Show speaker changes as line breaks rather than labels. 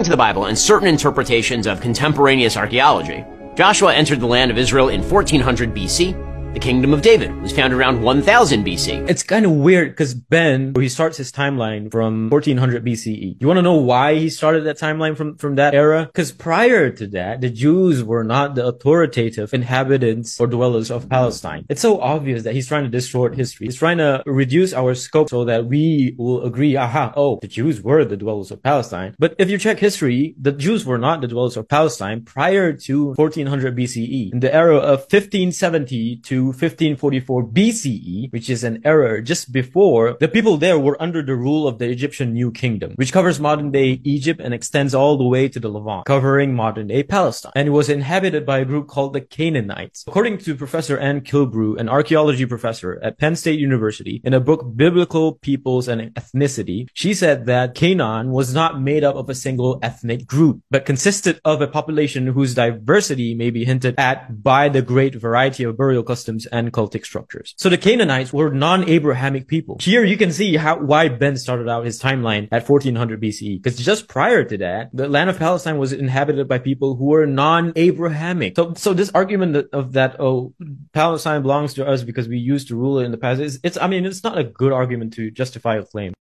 to the Bible and certain interpretations of contemporaneous archaeology, Joshua entered the land of Israel in 1400 BC. The Kingdom of David was founded around 1000 BC.
It's kind of weird because Ben, he starts his timeline from 1400 BCE. You want to know why he started that timeline from that era? Because prior to that, the Jews were not the authoritative inhabitants or dwellers of Palestine. It's so obvious that he's trying to distort history. He's trying to reduce our scope so that we will agree, the Jews were the dwellers of Palestine. But if you check history, the Jews were not the dwellers of Palestine prior to 1400 BCE. In the era of 1570 to 1544 BCE, which is an era just before, the people there were under the rule of the Egyptian New Kingdom, which covers modern-day Egypt and extends all the way to the Levant, covering modern-day Palestine. And it was inhabited by a group called the Canaanites. According to Professor Ann Kilbrew, an archaeology professor at Penn State University, in a book, Biblical Peoples and Ethnicity, she said that Canaan was not made up of a single ethnic group, but consisted of a population whose diversity may be hinted at by the great variety of burial customs and cultic structures. So the Canaanites were non-Abrahamic people. Here you can see why Ben started out his timeline at 1400 BCE, because just prior to that, the land of Palestine was inhabited by people who were non-Abrahamic. So this argument of that, Palestine belongs to us because we used to rule it in the past, it's not a good argument to justify a claim.